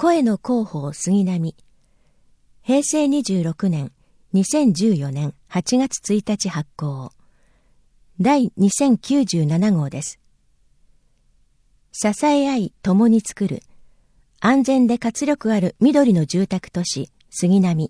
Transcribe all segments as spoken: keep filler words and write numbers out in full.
声の広報杉並。へいせいにじゅうろくねん、にせんじゅうよねんはちがつついたち発行。第にせんきゅうじゅうななごうです。支え合い共に作る安全で活力ある緑の住宅都市杉並。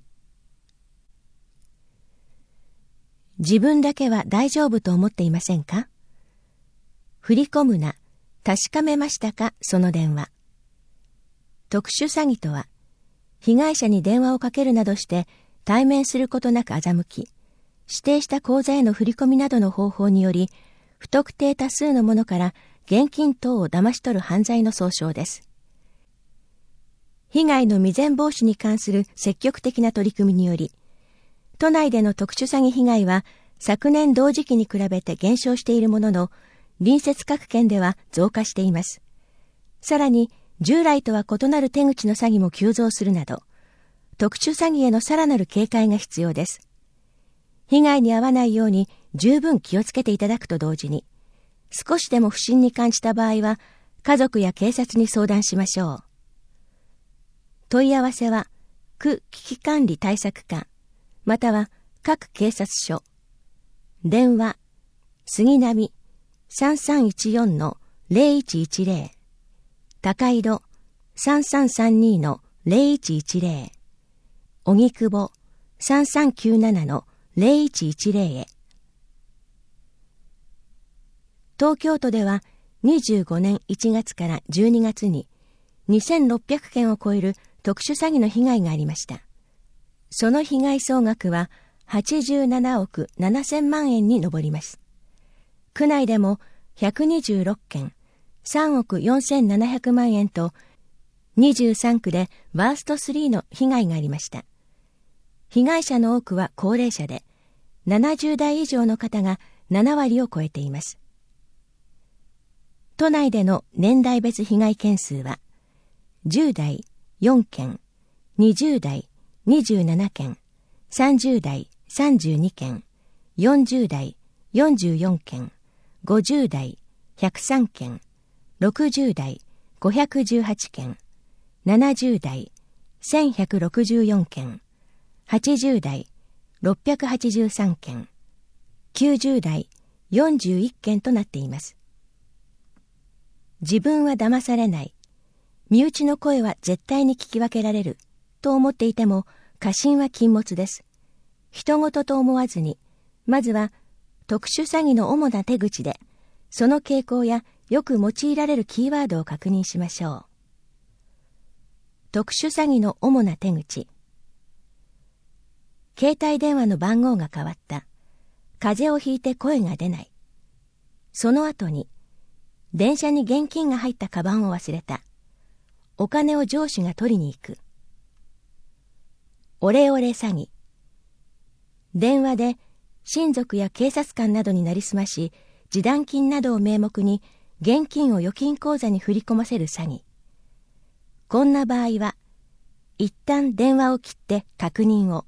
自分だけは大丈夫と思っていませんか？振り込むな、確かめましたか、その電話。特殊詐欺とは、被害者に電話をかけるなどして対面することなく欺き、指定した口座への振り込みなどの方法により、不特定多数の者から現金等を騙し取る犯罪の総称です。被害の未然防止に関する積極的な取り組みにより、都内での特殊詐欺被害は昨年同時期に比べて減少しているものの、隣接各県では増加しています。さらに、従来とは異なる手口の詐欺も急増するなど、特殊詐欺へのさらなる警戒が必要です。被害に遭わないように十分気をつけていただくと同時に、少しでも不審に感じた場合は、家族や警察に相談しましょう。問い合わせは、区危機管理対策課、または各警察署。電話、杉並 さんさんいちよんのゼロいちいちゼロ。高井戸 さんさんさんにのゼロいちいちゼロ。荻窪 さんさんきゅうななのゼロいちいちゼロ へ。東京都ではにじゅうごねんいちがつからじゅうにがつににせんろっぴゃくけんを超える特殊詐欺の被害がありました。その被害総額ははちじゅうななおくななせんまんえんに上ります。区内でもひゃくにじゅうろっけん、さんおくよんせんななひゃくまんえんと、にじゅうさんくでワーストスリーの被害がありました。被害者の多くは高齢者で、ななじゅうだい以上の方がななわりを超えています。都内での年代別被害件数は、じゅうだいよんけん、にじゅうだいにじゅうななけん、さんじゅうだいさんじゅうにけん、よんじゅうだいよんじゅうよんけん、ごじゅうだいひゃくさんけん、ろくじゅうだいごひゃくじゅうはちけん、ななじゅうだいせんひゃくろくじゅうよんけん、はちじゅうだいろっぴゃくはちじゅうさんけん、きゅうじゅうだいよんじゅういっけんとなっています。自分は騙されない、身内の声は絶対に聞き分けられると思っていても過信は禁物です。人事と思わずに、まずは特殊詐欺の主な手口で、その傾向やよく用いられるキーワードを確認しましょう。特殊詐欺の主な手口。携帯電話の番号が変わった。風邪をひいて声が出ない。その後に、電車に現金が入ったカバンを忘れた。お金を上司が取りに行く。オレオレ詐欺。電話で親族や警察官などになりすまし、示談金などを名目に現金を預金口座に振り込ませる詐欺。こんな場合は、一旦電話を切って確認を。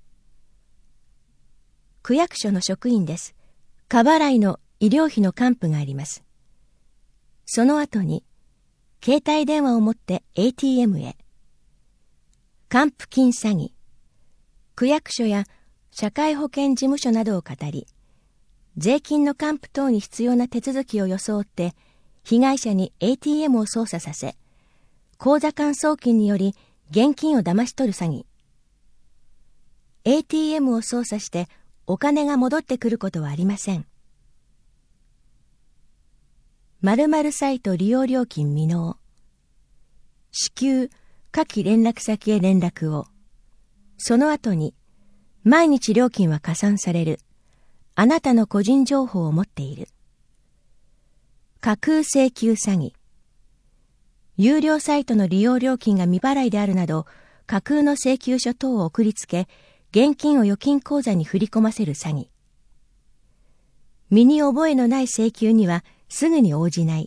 区役所の職員です。過払いの医療費の還付があります。その後に、携帯電話を持って エーティーエム へ。還付金詐欺。区役所や社会保険事務所などを語り、税金の還付等に必要な手続きを装って、被害者に エーティーエム を操作させ、口座間送金により現金を騙し取る詐欺。エーティーエム を操作してお金が戻ってくることはありません。〇〇サイト利用料金未納。至急、下記連絡先へ連絡を。その後に、毎日料金は加算される。あなたの個人情報を持っている。架空請求詐欺。有料サイトの利用料金が未払いであるなど、架空の請求書等を送りつけ、現金を預金口座に振り込ませる詐欺。身に覚えのない請求にはすぐに応じない。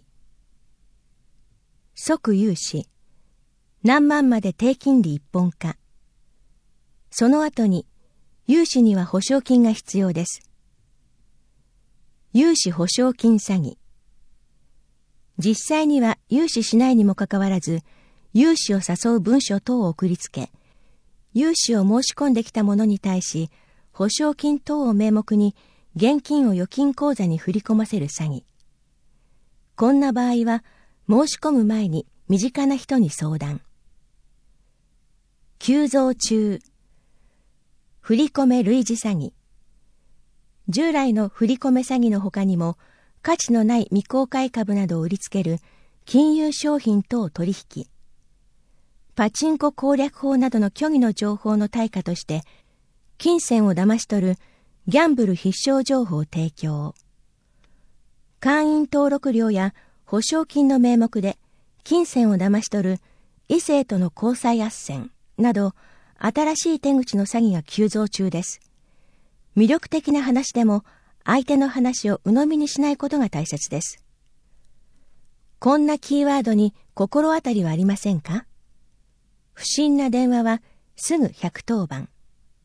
即融資。何万まで低金利一本化。その後に、融資には保証金が必要です。融資保証金詐欺。実際には融資しないにもかかわらず、 融資を誘う文書等を送りつけ、融資を申し込んできた者に対し、保証金等を名目に現金を預金口座に振り込ませる詐欺。こんな場合は、申し込む前に身近な人に相談。急増中。振り込め類似詐欺。従来の振り込め詐欺の他にも、価値のない未公開株などを売りつける金融商品等取引。パチンコ攻略法などの虚偽の情報の対価として、金銭を騙し取るギャンブル必勝情報提供。会員登録料や保証金の名目で金銭を騙し取る異性との交際斡旋など新しい手口の詐欺が急増中です。魅力的な話でも相手の話を鵜呑みにしないことが大切です。こんなキーワードに心当たりはありませんか？不審な電話はすぐひゃくとおばん。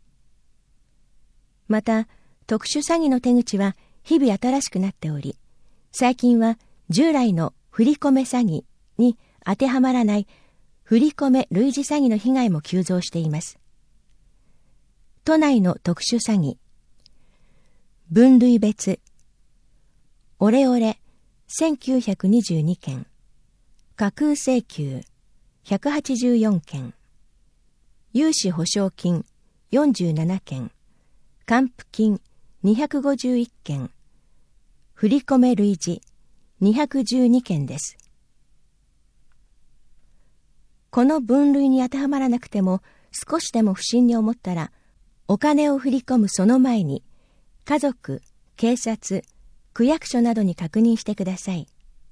また、特殊詐欺の手口は日々新しくなっており、最近は従来の振り込め詐欺に当てはまらない振り込め類似詐欺の被害も急増しています。都内の特殊詐欺。分類別。オレオレせんきゅうひゃくにじゅうにけん。架空請求ひゃくはちじゅうよんけん。融資保証金よんじゅうななけん。還付金にひゃくごじゅういっけん。振り込め類似にひゃくじゅうにけんです。この分類に当てはまらなくても少しでも不審に思ったら、お金を振り込むその前に家族、警察、区役所などに確認してください。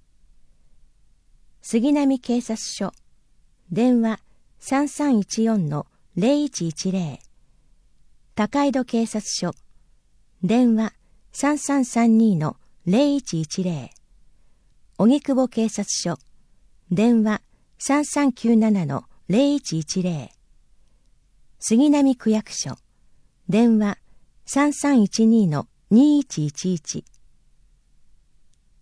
杉並警察署電話 さんさんいちよんのゼロいちいちゼロ。高井戸警察署電話 さんさんさんにのゼロいちいちゼロ。荻窪警察署電話 さんさんきゅうななのゼロいちいちゼロ。杉並区役所電話 さんさんいちにのにいちいちいち。